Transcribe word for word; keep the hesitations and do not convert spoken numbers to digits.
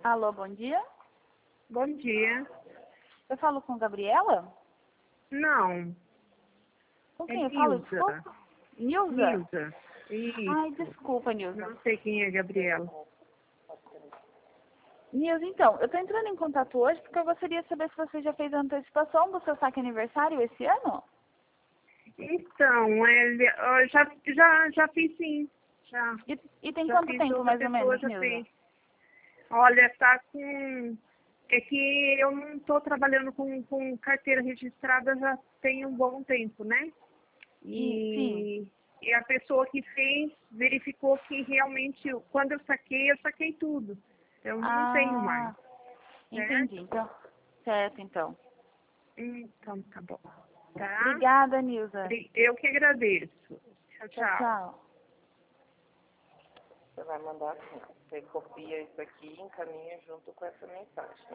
Alô, bom dia. Bom dia. Eu falo com Gabriela? Não, Com é quem eu falo? Nilza. Desculpa. Nilza? Nilza. Ai, Isso. desculpa, Nilza. Não sei quem é Gabriela. Nilza, então, eu tô entrando em contato hoje porque eu gostaria de saber se você já fez a antecipação do seu saque aniversário esse ano? Então, ele, eu já, já, já fiz sim. Já, E, e tem já quanto fiz, tempo, outra mais ou pessoa menos, já Nilza? fez. Olha, tá com... É que eu não estou trabalhando com, com carteira registrada já tem um bom tempo, né? E, sim. E, e a pessoa que fez verificou que realmente, quando eu saquei, eu saquei tudo. Eu não tenho mais, Ah, entendi. certo? Então, certo, então. Então, tá bom. Tá? Obrigada, Nilza. Eu que agradeço. Tchau, Tchau, tchau. tchau. Você vai mandar assim, você copia isso aqui e encaminha junto com essa mensagem.